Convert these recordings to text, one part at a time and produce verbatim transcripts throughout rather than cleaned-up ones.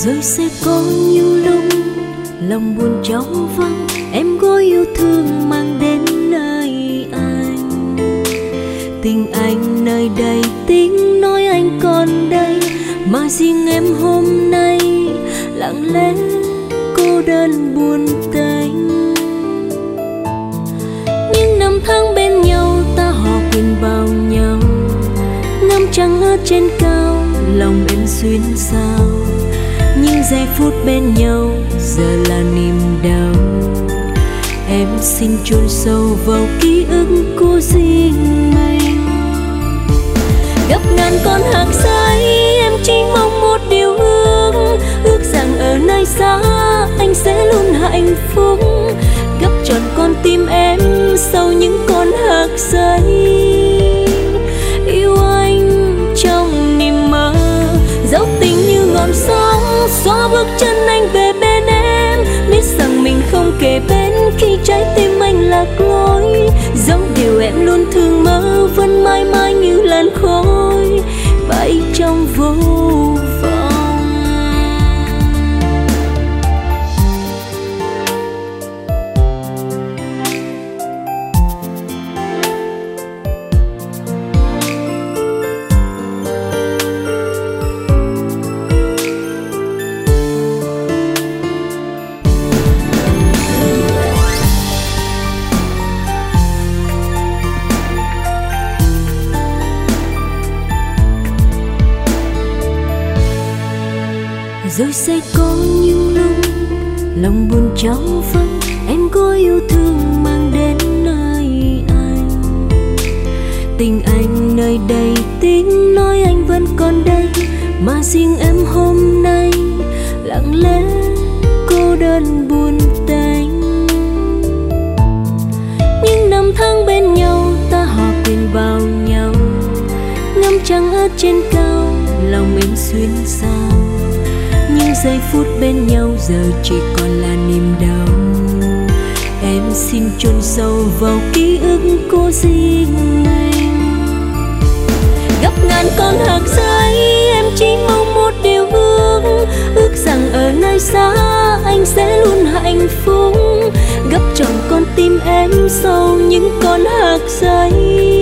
Rồi sẽ có những lúc lòng buồn trống vắng, em có yêu thương mang đến nơi anh. Tình anh nơi đây, tiếng nói anh còn đây, mà riêng em hôm nay lặng lẽ cô đơn buồn tênh. Những năm tháng bên nhau ta hòa quyện vào nhau, ngắm trăng ở trên cao lòng em xuyên sao. Những giây phút bên nhau giờ là niềm đau, em xin chôn sâu vào ký ức của riêng mình. Gấp ngàn con hạc say em chỉ mong một điều ước, ước rằng ở nơi xa anh sẽ luôn hạnh phúc. Gấp tròn con tim em sau những con hạc say, yêu anh trong niềm mơ. Dẫu tình như ngọn sóng xóa bước chân anh về bên em, biết rằng mình không kề bên khi trái tim anh lạc lối. Dẫu điều em luôn thương mơ vẫn mãi mãi như làn khói bay trong vô vọng. Rồi sẽ có những lúc lòng buồn trống vắng, em có yêu thương mang đến nơi anh. Tình anh nơi đây, tiếng nói anh vẫn còn đây, mà riêng em hôm nay lặng lẽ cô đơn buồn tênh. Những năm tháng bên nhau ta hòa quyện vào nhau, ngắm trăng ở trên cao lòng em xuyên sao. Những giây phút bên nhau giờ chỉ còn là niềm đau, em xin chôn sâu vào ký ức của riêng mình. Gấp ngàn con hạc say em chỉ mong một điều ước, ước rằng ở nơi xa anh sẽ luôn hạnh phúc. Gấp tròn con tim em sau những con hạc say,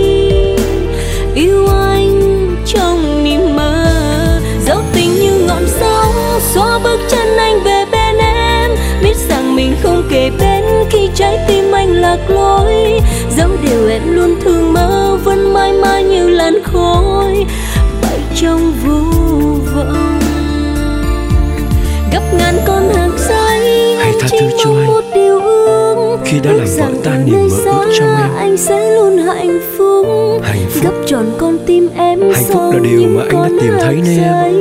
yêu anh trong niềm mơ. Dẫu tình như ngọn sóng xóa bước chân anh về bên em, biết rằng mình không kề bên khi trái tim anh lạc lối. Dẫu điều em luôn thương mơ vẫn mãi mãi như làn khói bay trong vô vọng. Gấp ngàn con hạc say hãy tha thứ cho anh khi đã làm vỡ tan niềm mơ ước trong em. Anh sẽ luôn hạnh phúc. Hạnh phúc, gấp tròn con tim em. Hạnh phúc là điều mà anh đã tìm thấy nên em.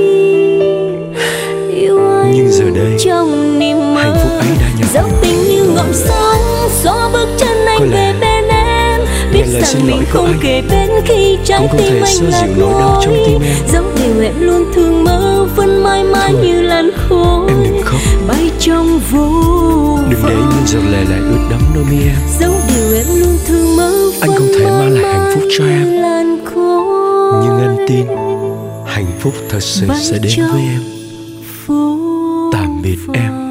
Nhưng giờ đây trong niềm mơ, hạnh phúc ấy đã nhập dẫu tình như ngọn sóng xóa bước chân anh về bên em, biết rằng mình không kề bên khi trái tim anh lạc lối. Dẫu điều em luôn thương mơ vẫn mãi mãi như làn khói bay trong vô vọng. Đừng để những giọt lệ lại ướt đẫm đôi mi em. Dẫu điều em luôn thương mơ anh không thể mang lại hạnh phúc cho em, nhưng anh tin hạnh phúc thật sự sẽ đến với em. Tạm biệt em.